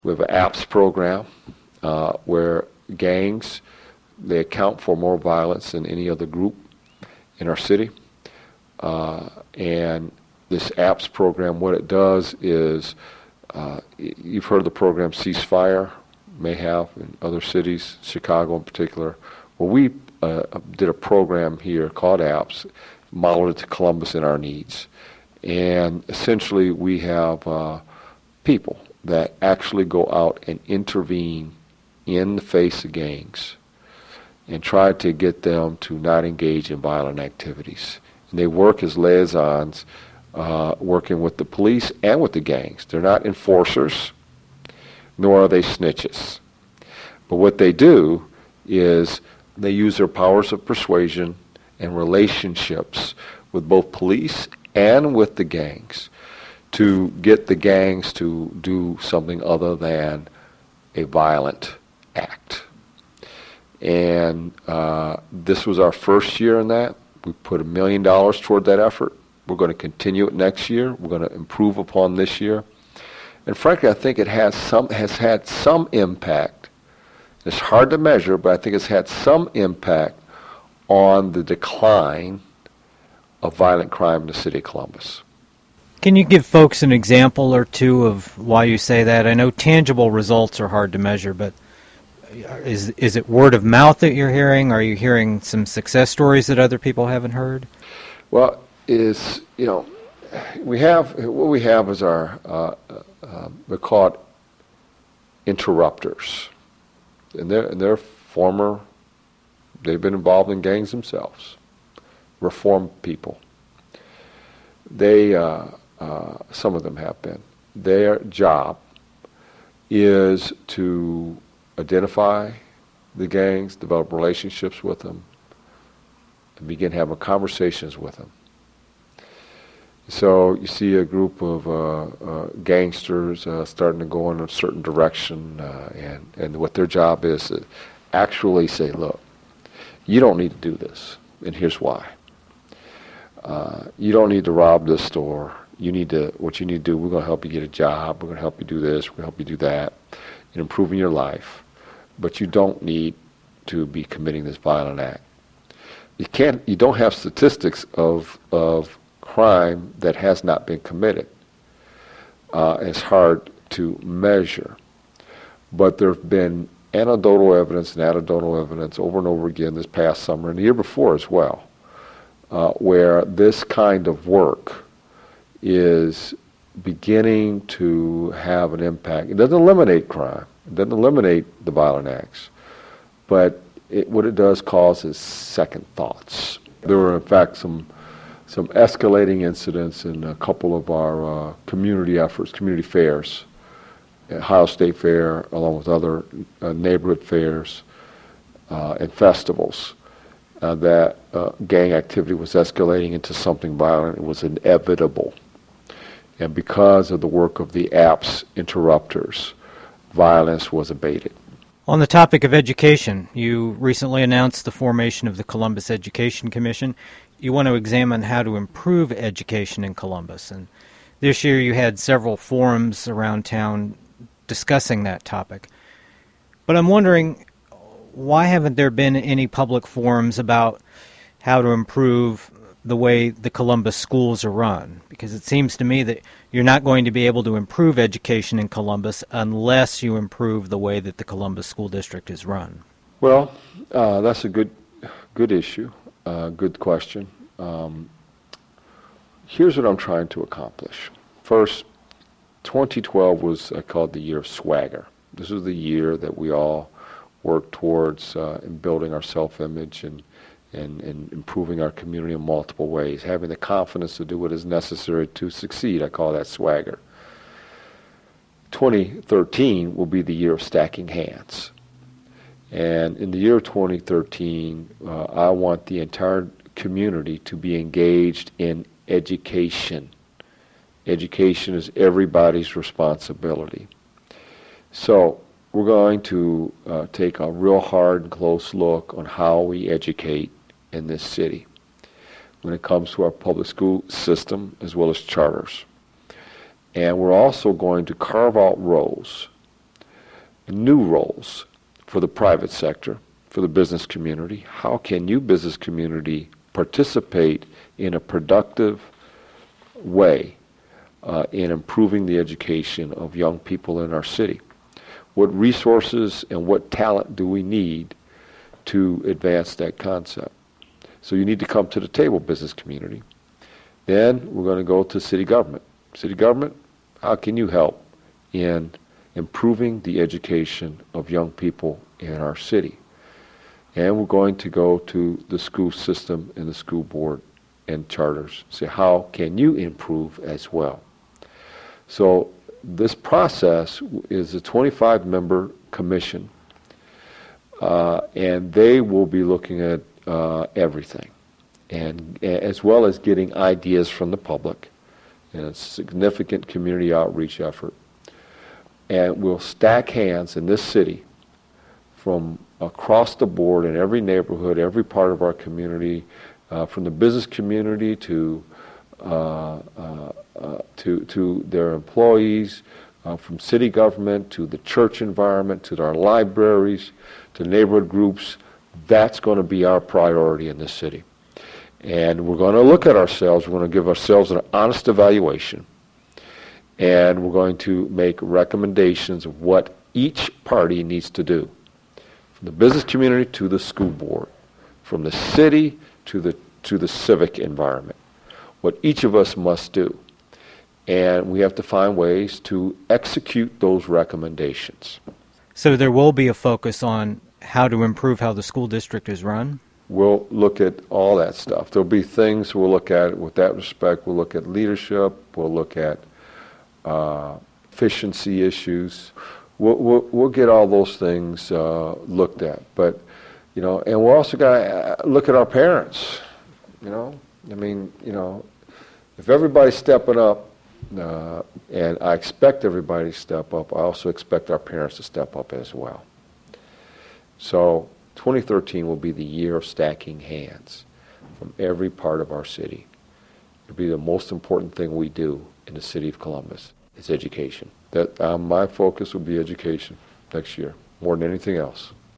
We have an APPS program where gangs, they account for more violence than any other group in our city. And this APPS program, what it does is, you've heard of the program Ceasefire, may have in other cities, Chicago in particular. Well, we did a program here called APPS, modeled it to Columbus and our needs. And essentially we have people that actually go out and intervene in the face of gangs and try to get them to not engage in violent activities. And they work as liaisons, working with the police and with the gangs. They're not enforcers, nor are they snitches. But what they do is they use their powers of persuasion and relationships with both police and with the gangs to get the gangs to do something other than a violent act. And this was our first year in that. We put $1 million toward that effort. We're going to continue it next year. We're going to improve upon this year. And frankly, I think it has had some impact. It's hard to measure, but I think it's had some impact on the decline of violent crime in the city of Columbus. Can you give folks an example or two of why you say that? I know tangible results are hard to measure, but is it word of mouth that you're hearing? Are you hearing some success stories that other people haven't heard? Well, what we have is our they're called interrupters, and they're former. They've been involved in gangs themselves, reformed people. They some of them have been. Their job is to identify the gangs, develop relationships with them, and begin having conversations with them. So you see a group of gangsters starting to go in a certain direction, and what their job is to actually say, look, you don't need to do this, and here's why. You don't need to rob this store. What you need to do, we're going to help you get a job, we're going to help you do this, we're going to help you do that, and improving your life. But you don't need to be committing this violent act. You don't have statistics of crime that has not been committed. It's hard to measure. But there have been anecdotal evidence over and over again this past summer and the year before as well, where this kind of work is beginning to have an impact. It doesn't eliminate crime. It doesn't eliminate the violent acts. But what it does cause is second thoughts. There were, in fact, some escalating incidents in a couple of our community efforts, community fairs, Ohio State Fair, along with other neighborhood fairs and festivals, that gang activity was escalating into something violent. It was inevitable. And because of the work of the APPS interrupters, violence was abated. On the topic of education, you recently announced the formation of the Columbus Education Commission. You want to examine how to improve education in Columbus. And this year you had several forums around town discussing that topic. But I'm wondering, why haven't there been any public forums about how to improve the way the Columbus schools are run? Because it seems to me that you're not going to be able to improve education in Columbus unless you improve the way that the Columbus School District is run. Well, that's a good issue, good question. Here's what I'm trying to accomplish. First, 2012 was called the year of swagger. This was the year that we all worked towards in building our self-image and improving our community in multiple ways, having the confidence to do what is necessary to succeed. I call that swagger. 2013 will be the year of stacking hands. And in the year of 2013, I want the entire community to be engaged in education. Education is everybody's responsibility. So we're going to take a real hard and close look on how we educate in this city when it comes to our public school system as well as charters. And we're also going to carve out roles new roles for the private sector, for the business community. How can you, business community, participate in a productive way in improving the education of young people in our city? What resources and what talent do we need to advance that concept? So you need to come to the table, business community. Then we're going to go to city government. City government, how can you help in improving the education of young people in our city? And we're going to go to the school system and the school board and charters. Say, how can you improve as well? So this process is a 25-member commission, and they will be looking at everything, and as well as getting ideas from the public, and a significant community outreach effort. And we'll stack hands in this city from across the board in every neighborhood, every part of our community, from the business community to their employees, from city government to the church environment to our libraries to neighborhood groups. That's going to be our priority in this city. And we're going to look at ourselves. We're going to give ourselves an honest evaluation. And we're going to make recommendations of what each party needs to do. From the business community to the school board. From the city to the civic environment. What each of us must do. And we have to find ways to execute those recommendations. So there will be a focus on how to improve how the school district is run? We'll look at all that stuff. There'll be things we'll look at with that respect. We'll look at leadership. We'll look at efficiency issues. We'll get all those things looked at. But, and we're also going to look at our parents. If everybody's stepping up, and I expect everybody to step up, I also expect our parents to step up as well. So 2013 will be the year of stacking hands from every part of our city. It'll be the most important thing we do in the city of Columbus. It's education. My focus will be education next year, more than anything else.